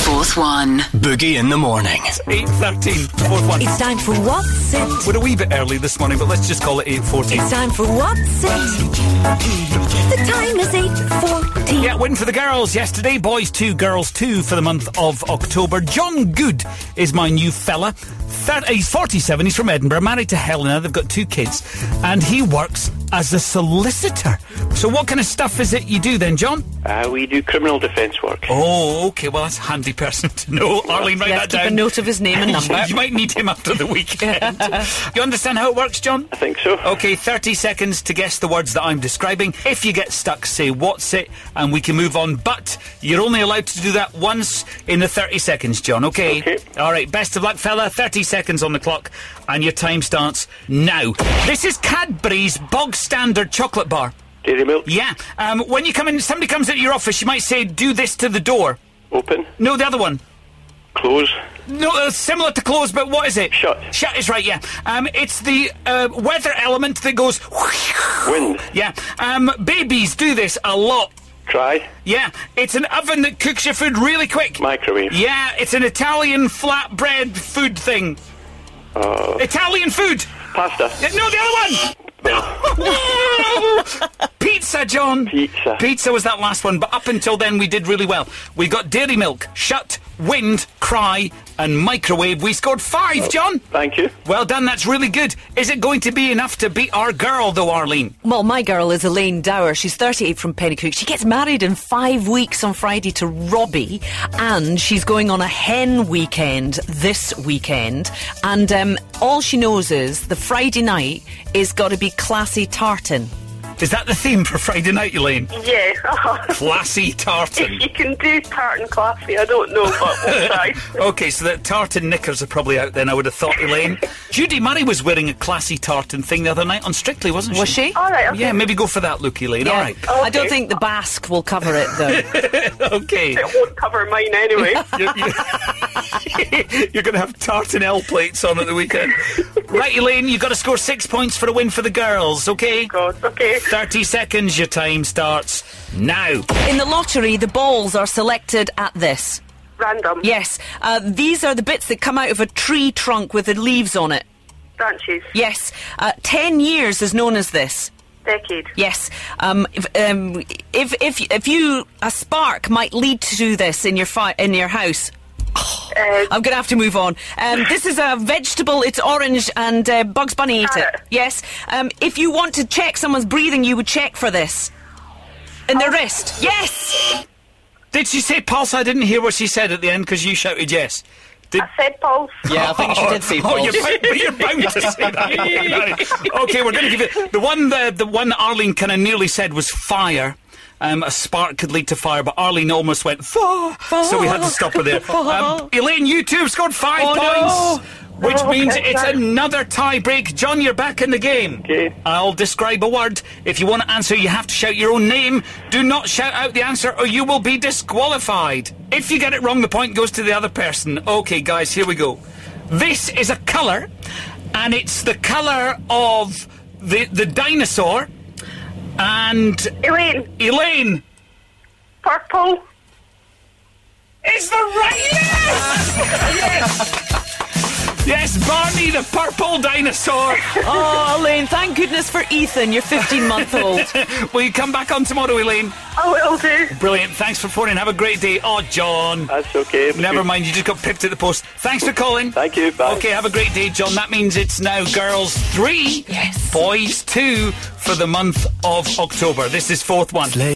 Fourth One. Boogie in the morning. 8:13, fourth one. It's time for What's It? We're a wee bit early this morning, but let's just call it 8:14. It's time for What's It? The time is 8:14. Yeah, win for the girls yesterday. Boys 2, girls 2 for the month of October. John Good is my new fella. He's 47, he's from Edinburgh, married to Helena. They've got 2 kids. And he works as a solicitor. So what kind of stuff is it you do then, John? We do criminal defence work. Oh, OK, well, that's a handy person to know. Arlene, write that Keep a down. note of his name and number. You might need him after the weekend. You understand how it works, John? I think so. OK, 30 seconds to guess the words that I'm describing. If you get stuck, say, what's it? And we can move on. But you're only allowed to do that once in the 30 seconds, John, OK? OK. All right, best of luck, fella. 30 seconds on the clock. And your time starts now. This is Cadbury's bog standard chocolate bar. Dairy milk. Yeah. When you come in, somebody comes into your office, you might say, do this to the door. Open. No, the other one. Close. No, similar to close, but what is it? Shut. Shut is right, yeah. It's the weather element that goes... Wind. Yeah. Babies do this a lot. Try. Yeah. It's an oven that cooks your food really quick. Microwave. Yeah, it's an Italian flatbread food thing. Italian food. Pasta. No, the other one. Pizza, John. Pizza was that last one, but up until then we did really well. We got dairy milk, shut, wind, cry, and microwave. We scored 5, John. Thank you. Well done, that's really good. Is it going to be enough to beat our girl, though, Arlene? Well, my girl is Elaine Dower. She's 38 from Pennycook. She gets married in 5 weeks on Friday to Robbie, and she's going on a hen weekend this weekend. And all she knows is the Friday night is got to be classy tartan. Is that the theme for Friday night, Elaine? Yeah. Classy tartan. If you can do tartan classy, I don't know, but we'll try. OK, so the tartan knickers are probably out then, I would have thought, Elaine. Judy Murray was wearing a classy tartan thing the other night on Strictly, wasn't she? Was she? All right, okay. Yeah, maybe go for that look, Elaine. Yeah. All right. Okay. I don't think the Basque will cover it, though. OK. It won't cover mine anyway. You're going to have tartan L plates on at the weekend. Right, Elaine, you've got to score 6 points for a win for the girls, OK? God, okay. 30 seconds, your time starts now. In the lottery, the balls are selected at this. Random. Yes. These are the bits that come out of a tree trunk with the leaves on it. Branches. Yes. 10 years is known as this. Decade. Yes. If you a spark might lead to this in your house. I'm going to have to move on. This is a vegetable. It's orange, and Bugs Bunny ate it. Yes. If you want to check someone's breathing, you would check for this. In their wrist. Yes. Did she say pulse? I didn't hear what she said at the end because you shouted yes. I said pulse. Yeah, I think she did say Oh, pulse. you're bound to say that. OK, we're going to give it... The one that Arlene kind of nearly said was fire. A spark could lead to fire, but Arlene almost went fire, so we had to stop her there. Elaine, you two have scored 5 points, which means it's another tie break. John, you're back in the game. Okay. I'll describe a word. If you want to answer, you have to shout your own name. Do not shout out the answer, or you will be disqualified. If you get it wrong, the point goes to the other person. OK, guys, here we go. This is a colour, and it's the colour of the dinosaur. And... Elaine! Purple. Is the right... Yes! Yes, Barney the purple dinosaur. Oh, Elaine, thank goodness for Ethan, your 15-month-old. Will you come back on tomorrow, Elaine? I will do. Brilliant. Thanks for phoning. Have a great day. Oh, John. That's okay. Never mind, you just got pipped at the post. Thanks for calling. Thank you. Bye. OK, have a great day, John. That means it's now girls 3, Yes. boys 2 for the month of October. This is Fourth One.